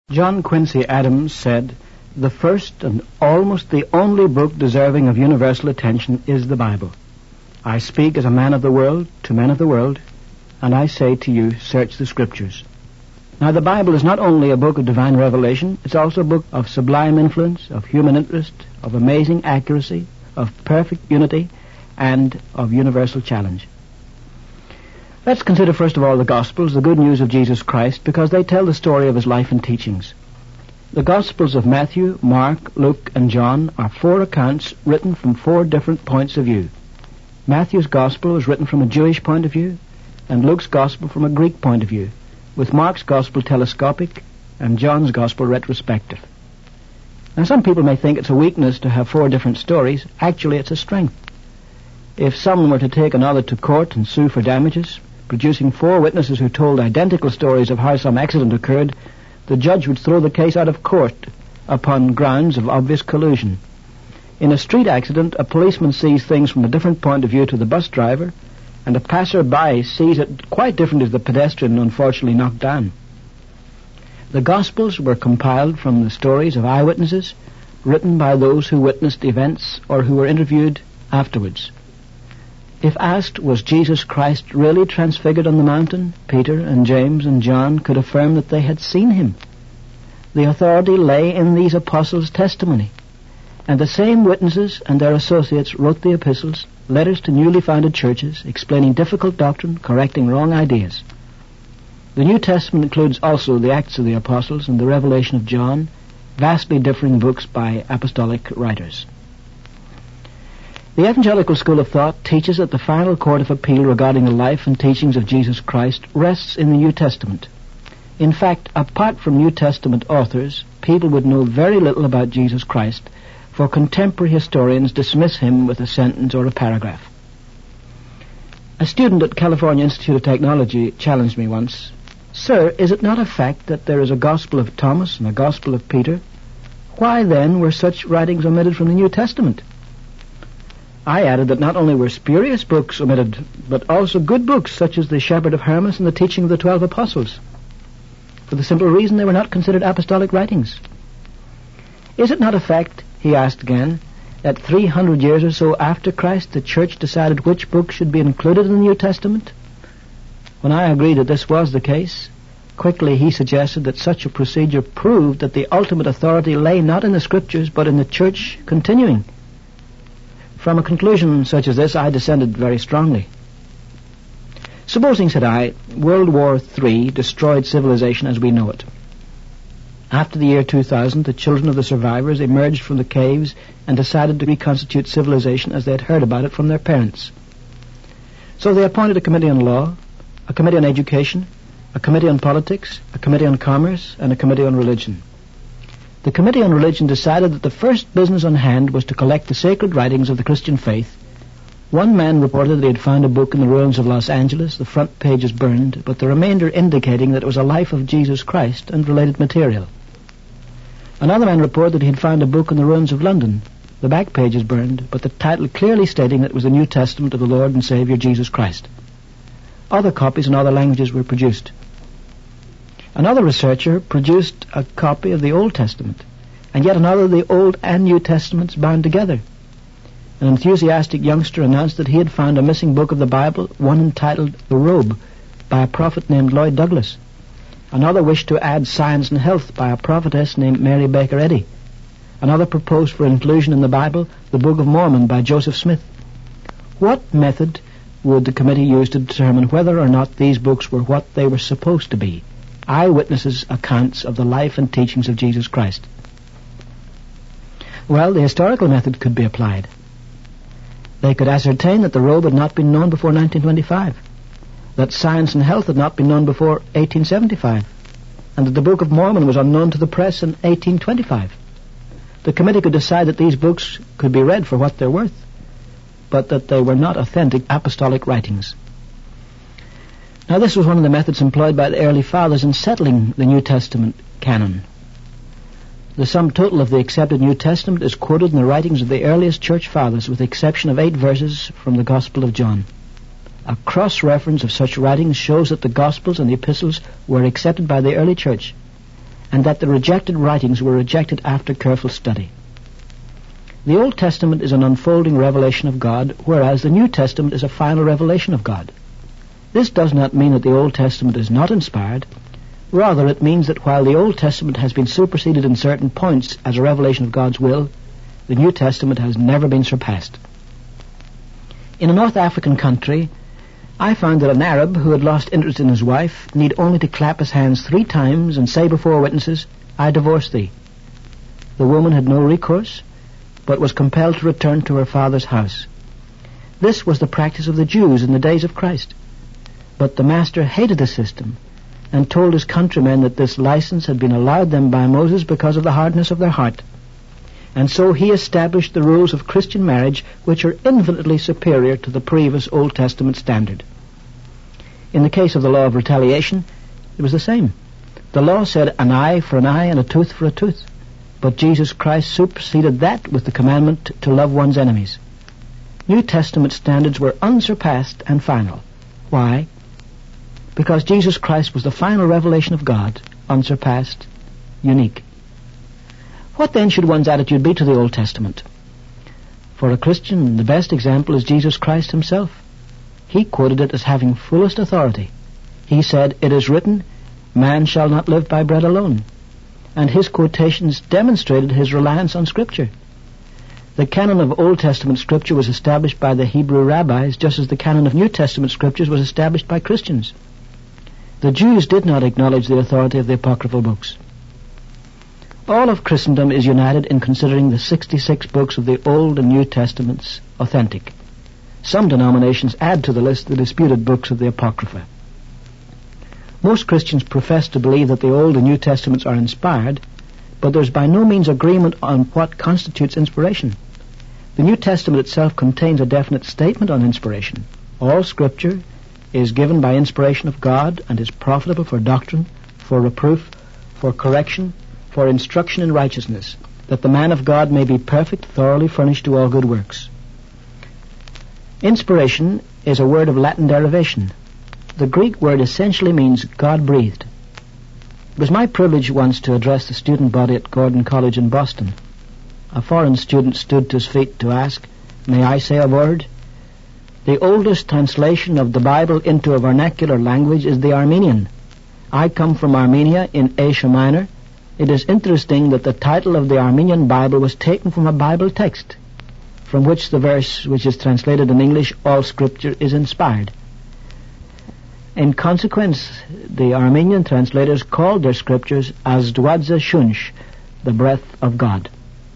John Quincy Adams said, "The first and almost the only book deserving of universal attention is the Bible. I speak as a man of the world to men of the world, and I say to you, search the Scriptures." Now, the Bible is not only a book of divine revelation, it's also a book of sublime influence, of human interest, of amazing accuracy, of perfect unity, and of universal challenge. Let's consider first of all the Gospels, the good news of Jesus Christ, because they tell the story of his life and teachings. The Gospels of Matthew, Mark, Luke, and John are four accounts written from four different points of view. Matthew's Gospel was written from a Jewish point of view, and Luke's Gospel from a Greek point of view, with Mark's Gospel telescopic and John's Gospel retrospective. Now, some people may think it's a weakness to have four different stories. Actually, it's a strength. If someone were to take another to court and sue for damages, producing four witnesses who told identical stories of how some accident occurred, the judge would throw the case out of court upon grounds of obvious collusion. In a street accident, a policeman sees things from a different point of view to the bus driver, and a passer-by sees it quite differently to the pedestrian unfortunately knocked down. The Gospels were compiled from the stories of eyewitnesses written by those who witnessed events or who were interviewed afterwards. If asked, was Jesus Christ really transfigured on the mountain, Peter and James and John could affirm that they had seen him. The authority lay in these apostles' testimony, and the same witnesses and their associates wrote the epistles, letters to newly founded churches, explaining difficult doctrine, correcting wrong ideas. The New Testament includes also the Acts of the Apostles and the Revelation of John, vastly differing books by apostolic writers. The evangelical school of thought teaches that the final court of appeal regarding the life and teachings of Jesus Christ rests in the New Testament. In fact, apart from New Testament authors, people would know very little about Jesus Christ, for contemporary historians dismiss him with a sentence or a paragraph. A student at California Institute of Technology challenged me once, "Sir, is it not a fact that there is a Gospel of Thomas and a Gospel of Peter? Why then were such writings omitted from the New Testament?" I added that not only were spurious books omitted, but also good books such as the Shepherd of Hermas and the Teaching of the 12 Apostles, for the simple reason they were not considered apostolic writings. Is it not a fact, he asked again, that 300 years or so after Christ the Church decided which books should be included in the New Testament? When I agreed that this was the case, quickly he suggested that such a procedure proved that the ultimate authority lay not in the Scriptures but in the Church continuing. From a conclusion such as this, I dissented very strongly. Supposing, said I, World War III destroyed civilization as we know it. After the year 2000, the children of the survivors emerged from the caves and decided to reconstitute civilization as they had heard about it from their parents. So they appointed a committee on law, a committee on education, a committee on politics, a committee on commerce, and a committee on religion. The Committee on Religion decided that the first business on hand was to collect the sacred writings of the Christian faith. One man reported that he had found a book in the ruins of Los Angeles, the front pages burned, but the remainder indicating that it was a life of Jesus Christ and related material. Another man reported that he had found a book in the ruins of London, the back pages burned, but the title clearly stating that it was the New Testament of the Lord and Savior Jesus Christ. Other copies in other languages were produced. Another researcher produced a copy of the Old Testament, and yet another of the Old and New Testaments bound together. An enthusiastic youngster announced that he had found a missing book of the Bible, one entitled The Robe, by a prophet named Lloyd Douglas. Another wished to add Science and Health by a prophetess named Mary Baker Eddy. Another proposed for inclusion in the Bible the Book of Mormon by Joseph Smith. What method would the committee use to determine whether or not these books were what they were supposed to be? Eyewitnesses' accounts of the life and teachings of Jesus Christ. Well, the historical method could be applied. They could ascertain that the robe had not been known before 1925, that Science and Health had not been known before 1875, and that the Book of Mormon was unknown to the press in 1825. The committee could decide that these books could be read for what they're worth, but that they were not authentic apostolic writings. Now, this was one of the methods employed by the early fathers in settling the New Testament canon. The sum total of the accepted New Testament is quoted in the writings of the earliest church fathers, with the exception of 8 verses from the Gospel of John. A cross-reference of such writings shows that the Gospels and the Epistles were accepted by the early church, and that the rejected writings were rejected after careful study. The Old Testament is an unfolding revelation of God, whereas the New Testament is a final revelation of God. This does not mean that the Old Testament is not inspired. Rather, it means that while the Old Testament has been superseded in certain points as a revelation of God's will, the New Testament has never been surpassed. In a North African country, I found that an Arab who had lost interest in his wife need only to clap his hands 3 times and say before witnesses, "I divorce thee." The woman had no recourse, but was compelled to return to her father's house. This was the practice of the Jews in the days of Christ. But the master hated the system and told his countrymen that this license had been allowed them by Moses because of the hardness of their heart. And so he established the rules of Christian marriage, which are infinitely superior to the previous Old Testament standard. In the case of the law of retaliation, it was the same. The law said an eye for an eye and a tooth for a tooth. But Jesus Christ superseded that with the commandment to love one's enemies. New Testament standards were unsurpassed and final. Why? Because Jesus Christ was the final revelation of God, unsurpassed, unique. What then should one's attitude be to the Old Testament? For a Christian, the best example is Jesus Christ himself. He quoted it as having fullest authority. He said, "It is written, man shall not live by bread alone." And his quotations demonstrated his reliance on Scripture. The canon of Old Testament Scripture was established by the Hebrew rabbis, just as the canon of New Testament Scriptures was established by Christians. The Jews did not acknowledge the authority of the apocryphal books. All of Christendom is united in considering the 66 books of the Old and New Testaments authentic. Some denominations add to the list the disputed books of the Apocrypha. Most Christians profess to believe that the Old and New Testaments are inspired, but there's by no means agreement on what constitutes inspiration. The New Testament itself contains a definite statement on inspiration. All Scripture is given by inspiration of God and is profitable for doctrine, for reproof, for correction, for instruction in righteousness, that the man of God may be perfect, thoroughly furnished to all good works. Inspiration is a word of Latin derivation. The Greek word essentially means God-breathed. It was my privilege once to address the student body at Gordon College in Boston. A foreign student stood to his feet to ask, "May I say a word?" The oldest translation of the Bible into a vernacular language is the Armenian. I come from Armenia in Asia Minor. It is interesting that the title of the Armenian Bible was taken from a Bible text, from which the verse which is translated in English, "All Scripture is inspired." In consequence, the Armenian translators called their scriptures Azdwadze Shunsh, the breath of God.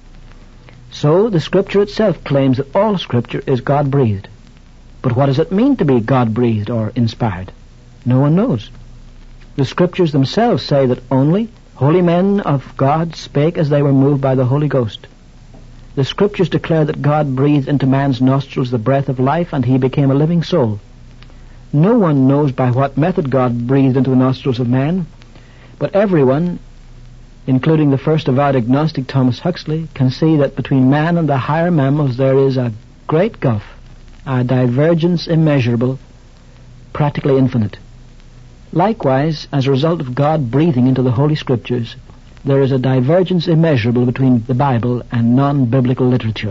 So the Scripture itself claims that all Scripture is God-breathed. But what does it mean to be God-breathed or inspired? No one knows. The Scriptures themselves say that only holy men of God spake as they were moved by the Holy Ghost. The Scriptures declare that God breathed into man's nostrils the breath of life, and he became a living soul. No one knows by what method God breathed into the nostrils of man, but everyone, including the first avowed agnostic Thomas Huxley, can see that between man and the higher mammals there is a great gulf, a divergence immeasurable, practically infinite. Likewise, as a result of God breathing into the Holy Scriptures, there is a divergence immeasurable between the Bible and non-biblical literature.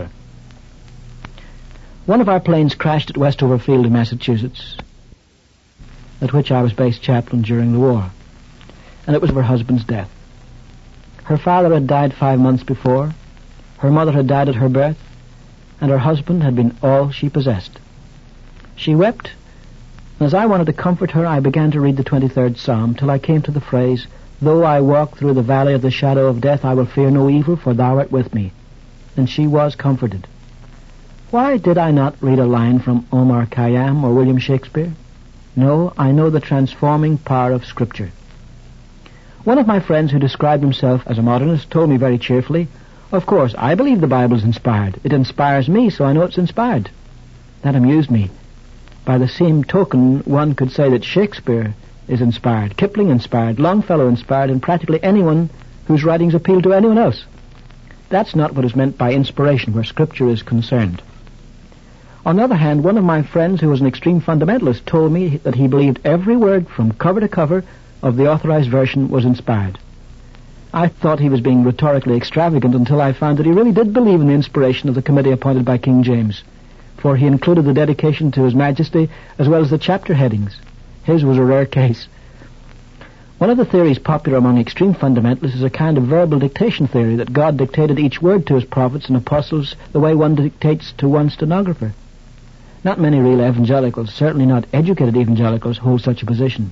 One of our planes crashed at Westover Field in Massachusetts, at which I was base chaplain during the war, and it was her husband's death. Her father had died 5 months before, her mother had died at her birth, and her husband had been all she possessed. She wept, and as I wanted to comfort her, I began to read the 23rd Psalm, till I came to the phrase, "Though I walk through the valley of the shadow of death, I will fear no evil, for thou art with me." And she was comforted. Why did I not read a line from Omar Khayyam or William Shakespeare? No, I know the transforming power of Scripture. One of my friends who described himself as a modernist told me very cheerfully, "Of course, I believe the Bible is inspired. It inspires me, so I know it's inspired." That amused me. By the same token, one could say that Shakespeare is inspired, Kipling inspired, Longfellow inspired, and practically anyone whose writings appeal to anyone else. That's not what is meant by inspiration where Scripture is concerned. On the other hand, one of my friends who was an extreme fundamentalist told me that he believed every word from cover to cover of the Authorized Version was inspired. I thought he was being rhetorically extravagant until I found that he really did believe in the inspiration of the committee appointed by King James, for he included the dedication to His Majesty as well as the chapter headings. His was a rare case. One of the theories popular among extreme fundamentalists is a kind of verbal dictation theory, that God dictated each word to His prophets and apostles the way one dictates to one stenographer. Not many real evangelicals, certainly not educated evangelicals, hold such a position.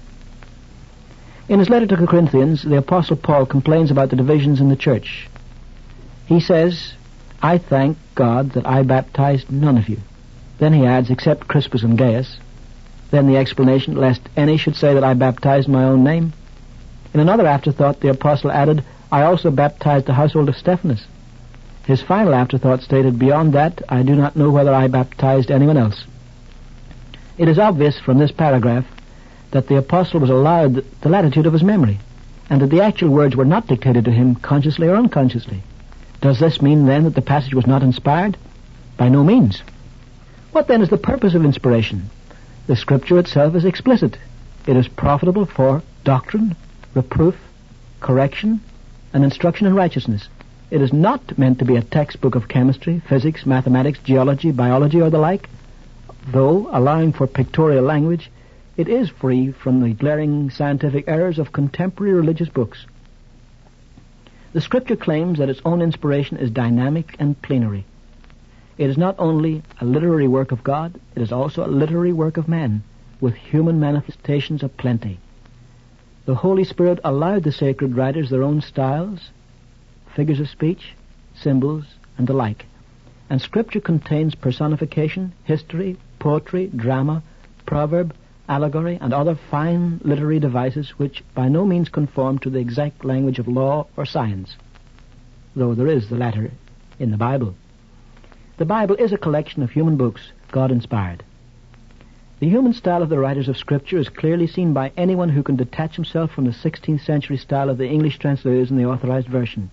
In his letter to the Corinthians, the Apostle Paul complains about the divisions in the church. He says, "I thank God that I baptized none of you." Then he adds, "except Crispus and Gaius." Then the explanation, "lest any should say that I baptized in my own name." In another afterthought, the apostle added, "I also baptized the household of Stephanas." His final afterthought stated, "Beyond that, I do not know whether I baptized anyone else." It is obvious from this paragraph that the apostle was allowed the latitude of his memory, and that the actual words were not dictated to him consciously or unconsciously. Does this mean then that the passage was not inspired? By no means. What then is the purpose of inspiration? The Scripture itself is explicit. It is profitable for doctrine, reproof, correction, and instruction in righteousness. It is not meant to be a textbook of chemistry, physics, mathematics, geology, biology, or the like, though, allowing for pictorial language, it is free from the glaring scientific errors of contemporary religious books. The Scripture claims that its own inspiration is dynamic and plenary. It is not only a literary work of God, it is also a literary work of man, with human manifestations aplenty. The Holy Spirit allowed the sacred writers their own styles, figures of speech, symbols, and the like. And Scripture contains personification, history, poetry, drama, proverb, allegory, and other fine literary devices which by no means conform to the exact language of law or science, though there is the latter in the Bible. The Bible is a collection of human books, God-inspired. The human style of the writers of Scripture is clearly seen by anyone who can detach himself from the 16th century style of the English translators in the Authorized Version.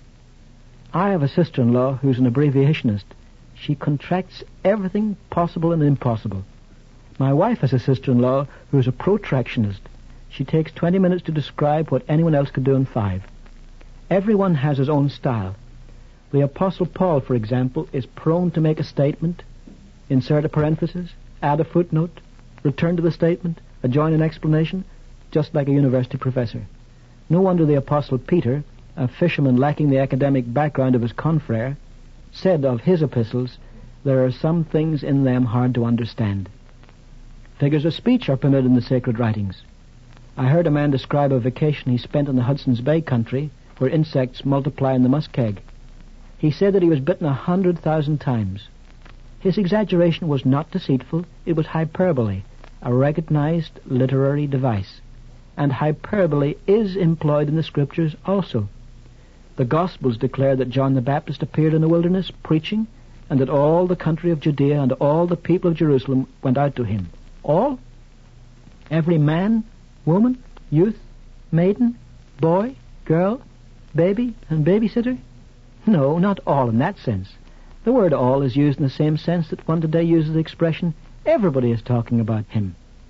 I have a sister-in-law who's an abbreviationist. She contracts everything possible and impossible. My wife has a sister-in-law who's a protractionist. She takes 20 minutes to describe what anyone else could do in 5. Everyone has his own style. The Apostle Paul, for example, is prone to make a statement, insert a parenthesis, add a footnote, return to the statement, adjoin an explanation, just like a university professor. No wonder the Apostle Peter, a fisherman lacking the academic background of his confrere, said of his epistles, "There are some things in them hard to understand." Figures of speech are permitted in the sacred writings. I heard a man describe a vacation he spent in the Hudson's Bay country, where insects multiply in the muskeg. He said that he was bitten 100,000 times. His exaggeration was not deceitful, it was hyperbole, a recognized literary device. And hyperbole is employed in the Scriptures also. The Gospels declare that John the Baptist appeared in the wilderness preaching, and that all the country of Judea and all the people of Jerusalem went out to him. All? Every man, woman, youth, maiden, boy, girl, baby, and babysitter? No, not all in that sense. The word all is used in the same sense that one today uses the expression, everybody is talking about him.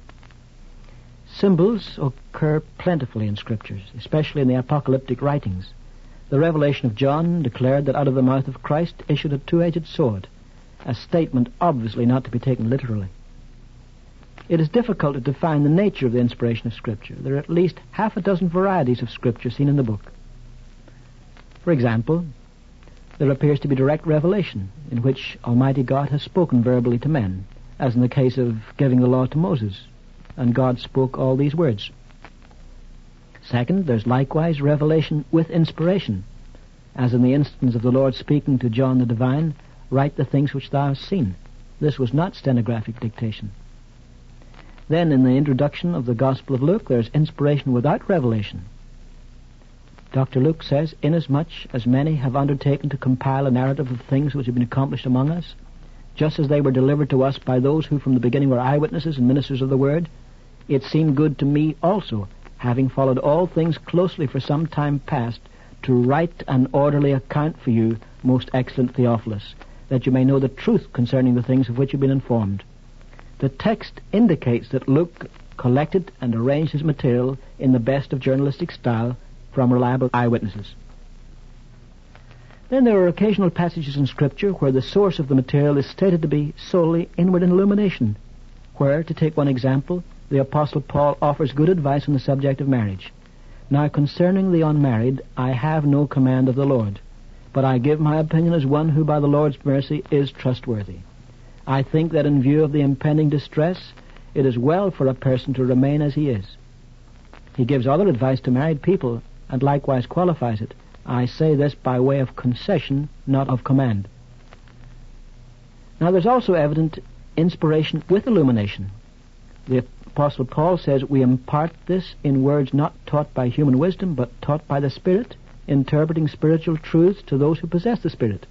Symbols occur plentifully in Scriptures, especially in the apocalyptic writings. The revelation of John declared that out of the mouth of Christ issued a two-edged sword, a statement obviously not to be taken literally. It is difficult to define the nature of the inspiration of Scripture. There are at least half a dozen varieties of Scripture seen in the book. For example, there appears to be direct revelation, in which Almighty God has spoken verbally to men, as in the case of giving the law to Moses, and God spoke all these words. Second, there's likewise revelation with inspiration, as in the instance of the Lord speaking to John the Divine, "Write the things which thou hast seen." This was not stenographic dictation. Then, in the introduction of the Gospel of Luke, there's inspiration without revelation. Dr. Luke says, "Inasmuch as many have undertaken to compile a narrative of things which have been accomplished among us, just as they were delivered to us by those who from the beginning were eyewitnesses and ministers of the word, it seemed good to me also, having followed all things closely for some time past, to write an orderly account for you, most excellent Theophilus, that you may know the truth concerning the things of which you've been informed." The text indicates that Luke collected and arranged his material in the best of journalistic style from reliable eyewitnesses. Then there are occasional passages in Scripture where the source of the material is stated to be solely inward illumination, where, to take one example, the Apostle Paul offers good advice on the subject of marriage. Now concerning the unmarried, I have no command of the Lord, but I give my opinion as one who by the Lord's mercy is trustworthy. I think that in view of the impending distress, it is well for a person to remain as he is. He gives other advice to married people, and likewise qualifies it. I say this by way of concession, not of command. Now there's also evident inspiration with illumination. The Apostle Paul says we impart this in words not taught by human wisdom, but taught by the Spirit, interpreting spiritual truths to those who possess the Spirit.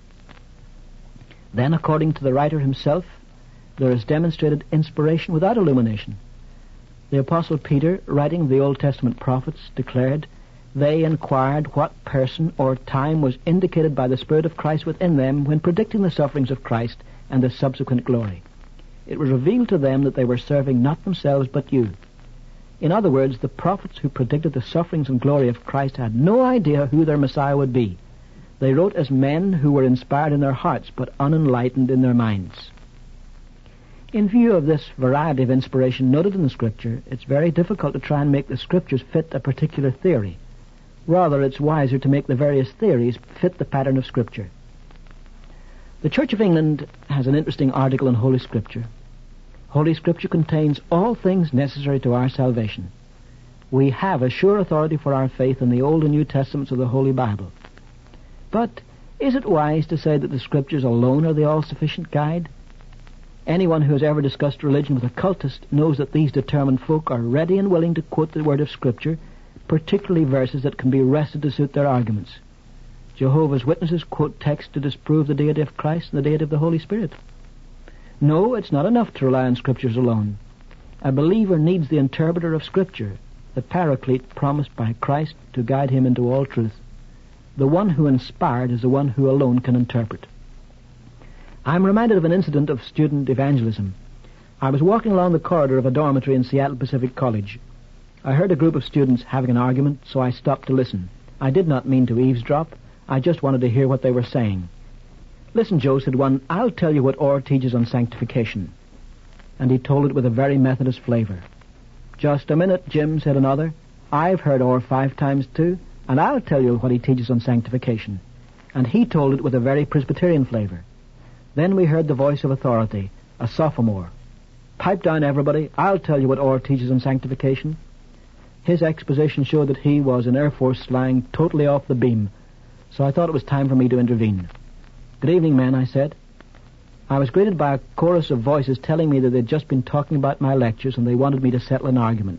Then, according to the writer himself, there is demonstrated inspiration without illumination. The Apostle Peter, writing the Old Testament prophets, declared, "They inquired what person or time was indicated by the Spirit of Christ within them when predicting the sufferings of Christ and the subsequent glory. It was revealed to them that they were serving not themselves but you." In other words, the prophets who predicted the sufferings and glory of Christ had no idea who their Messiah would be. They wrote as men who were inspired in their hearts but unenlightened in their minds. In view of this variety of inspiration noted in the Scripture, it's very difficult to try and make the Scriptures fit a particular theory. Rather, it's wiser to make the various theories fit the pattern of Scripture. The Church of England has an interesting article on Holy Scripture. Holy Scripture contains all things necessary to our salvation. We have a sure authority for our faith in the Old and New Testaments of the Holy Bible. But is it wise to say that the Scriptures alone are the all-sufficient guide? Anyone who has ever discussed religion with a cultist knows that these determined folk are ready and willing to quote the word of Scripture, particularly verses that can be wrested to suit their arguments. Jehovah's Witnesses quote texts to disprove the deity of Christ and the deity of the Holy Spirit. No, it's not enough to rely on Scriptures alone. A believer needs the interpreter of Scripture, the paraclete promised by Christ to guide him into all truth. The one who inspired is the one who alone can interpret. I'm reminded of an incident of student evangelism. I was walking along the corridor of a dormitory in Seattle Pacific College. I heard a group of students having an argument, so I stopped to listen. I did not mean to eavesdrop. I just wanted to hear what they were saying. "Listen, Joe," said one, "I'll tell you what Orr teaches on sanctification." And he told it with a very Methodist flavor. "Just a minute, Jim," said another. "I've heard Orr 5 times too, and I'll tell you what he teaches on sanctification." And he told it with a very Presbyterian flavor. Then we heard the voice of authority, a sophomore. "Pipe down, everybody. I'll tell you what Orr teaches on sanctification." His exposition showed that he was in Air Force slang totally off the beam, so I thought it was time for me to intervene. "Good evening, men," I said. I was greeted by a chorus of voices telling me that they'd just been talking about my lectures and they wanted me to settle an argument.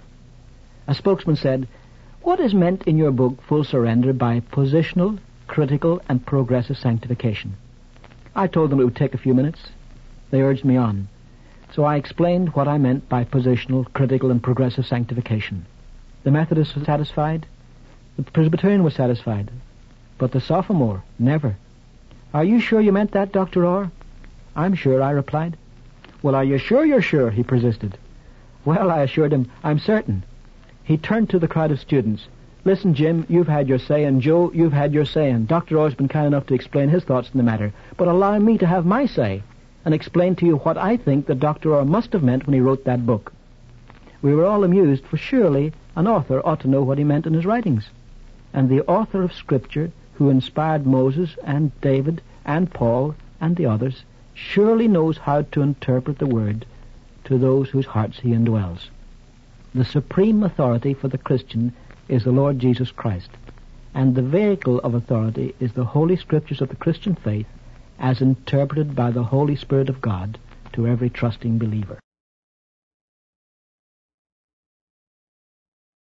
A spokesman said, "What is meant in your book, Full Surrender, by positional, critical, and progressive sanctification?" I told them it would take a few minutes. They urged me on. So I explained what I meant by positional, critical, and progressive sanctification. The Methodist was satisfied. The Presbyterian was satisfied. But the sophomore, never. "Are you sure you meant that, Dr. Orr?" "I'm sure," I replied. "Well, are you sure you're sure?" he persisted. "Well," I assured him, "I'm certain." He turned to the crowd of students. "Listen, Jim, you've had your say, and Joe, you've had your say, and Dr. Orr's been kind enough to explain his thoughts on the matter, but allow me to have my say and explain to you what I think that Dr. Orr must have meant when he wrote that book." We were all amused, for surely an author ought to know what he meant in his writings. And the author of Scripture, who inspired Moses and David and Paul and the others, surely knows how to interpret the Word to those whose hearts he indwells. The supreme authority for the Christian is the Lord Jesus Christ, and the vehicle of authority is the Holy Scriptures of the Christian faith as interpreted by the Holy Spirit of God to every trusting believer.